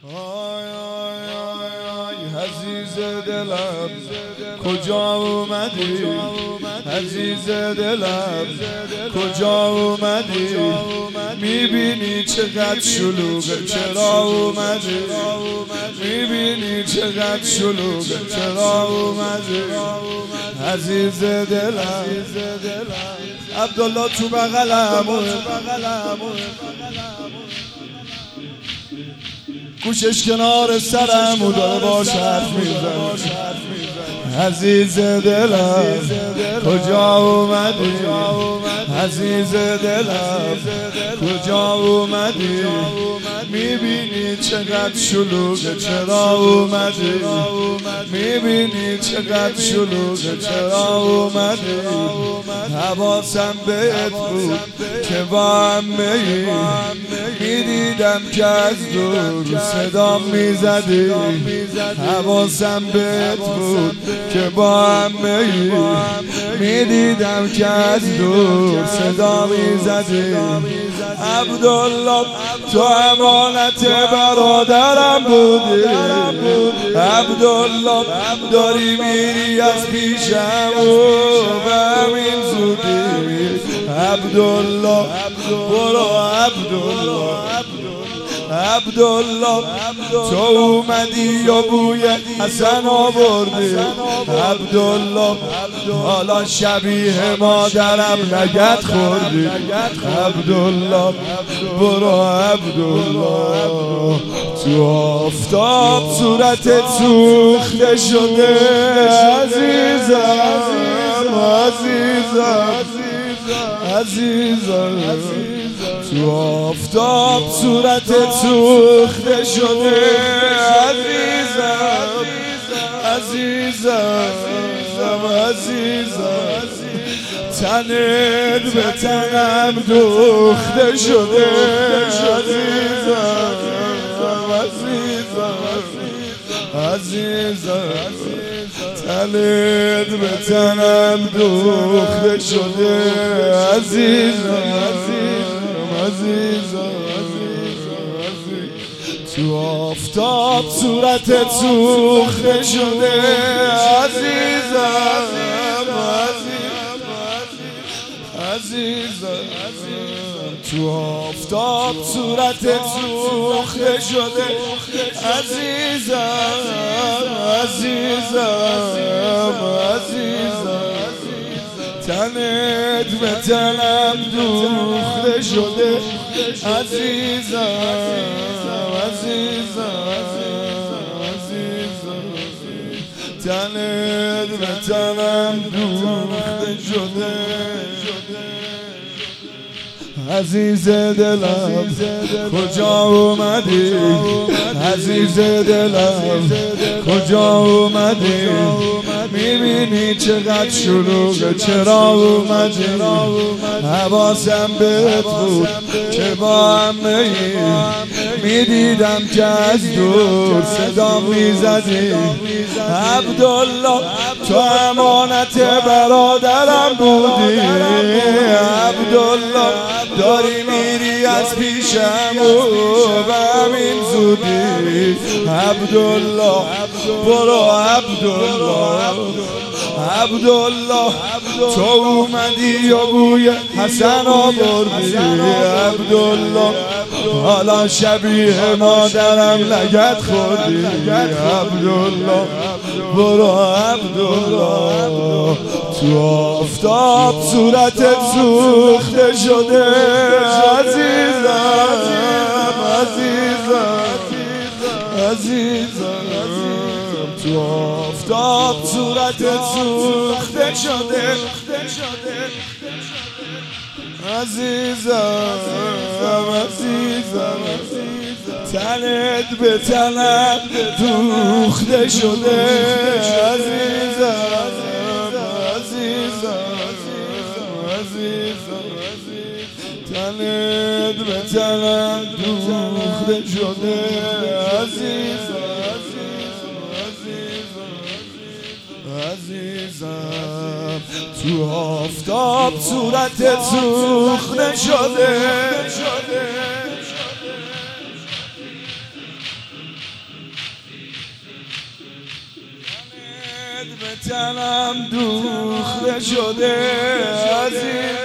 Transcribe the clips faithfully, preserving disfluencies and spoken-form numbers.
آی آی آی آی عزیز دلم کجا اومدی؟ عزیز دلم کجا اومدی؟ میبینی چقدر شلوغه چرا اومدی؟ میبینی چقدر شلوغه چرا اومدی؟ عزیز دلم عبدالله تو بغلم گوشش کنار سرم و داره باش حرف میزن. عزیز دلم کجا اومدی؟ عزیز دلم کجا اومدی؟ میبینی چقدر شلوغه چرا اومدی؟ میبینی چقدر شلوغه چرا اومدی؟ حواسم بهت بود که با هم میی، میدیدم که از دور صدا میزدی. حواسم بهت بود که با هم میی، میدیدم که از دور صدا میزدی. عبدالله تو امانت برادرم بودی. عبدالله داری میری از پیشم و به همین زودی. عبدالله برو عبدالله عبدالله تو اومدی یا بوی حسن آوردی. عبدالله حالا شبیه مادرم لگد خوردی. عبدالله برو عبدالله تو آفتاب صورتت سوخته شده. عزیزم عزیزم عزیزم تو آفتاب صورتت سوخته شده. عزیزم عزیزم عزیزم تنت به تنم دوخته شده. عزیزم عزیزم عزیزم تنت به تنم دوخته شده. عزیزم عزیزم تو آفتاب صورتت سوخته شده. عزیزم عزیزم تو آفتاب صورتت سوخته شده. عزیزم عزیزم عزیزم تنت به تنم دوخته شده. عزیزم عزیزم عزیزم تنت به تنم دوخته شده. عزیز دلم کجا اومدی؟ عزیز دلم کجا اومدی؟ میبینی چقدر شلوغه چرا اومدی؟ حواسم بهت بود که با هم میی، میدیدم که از دور صدا میزدی. عبدالله تو امانت برادرم بودی. عبدالله داری میری از پیشم و به همین زودی. عبدالله برو عبدالله عبدالله تو اومدی یا بوی حسن آوردی. عبدالله حالا شبیه مادرم لگد خوردی. عبدالله برو عبدالله تو آفتاب صورتت سوخته شده. عزیزم عزیزم عزیزم تو آفتاب صورتت سوخته شده. عزیزم عزیزم تنت به تنم دوخته شده. عزیزم عزیزم عزیزم تنت به تنم دوخته شده. عزیزم عزیزم تو آفتاب صورتت سوخته شده. به تنم دوخته شده عزیز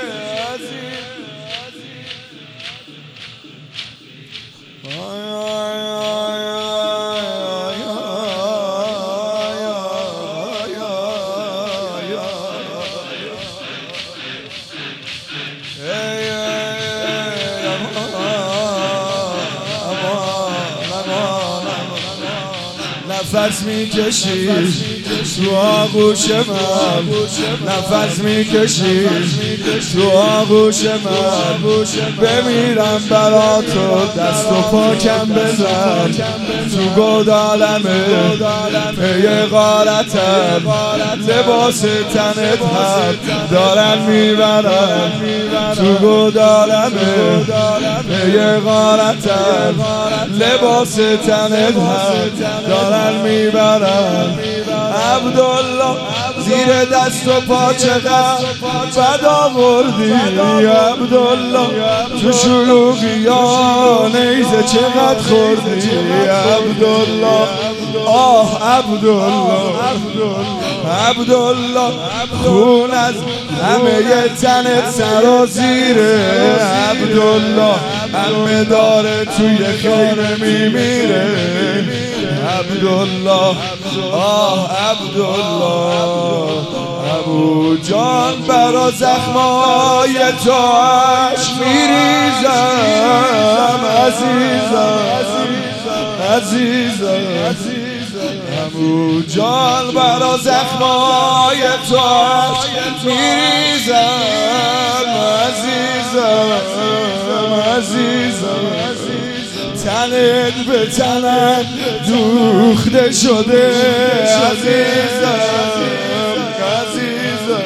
نفس میکشی تو آغوش من نفس میکشی تو آغوش من بمیرم برا تو دست و پاکم بزن تو گودالمه پی غارتم لباس تنت هم دارن میبرن تو گودالمه پی غارتم لباس تنت هم دارن میبرن عبدالله زیر دست و پا چقدر بد آوردی عبدالله تو شلوغی ها نیزه چقدر خوردی عبدالله آه عبدالله عبدالله خون از همه تنت سرازیره عبدالله همه داره توی خیمه میمیره عبدالله آه عبدالله ابو جان برا زخمای تو عشق میریزم عزیزم عزیزم ابو جان برا زخمای تو عشق میریزم عزیزم عزیزم تنت به تنت دوخته شده عزیزم عزیزم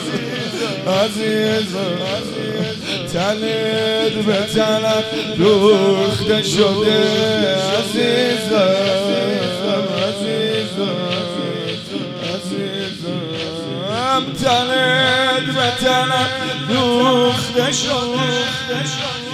عزیزم تنت به تنت دوخته شده عزیزم عزیزم عزیزم تنت به تنت دوخته شده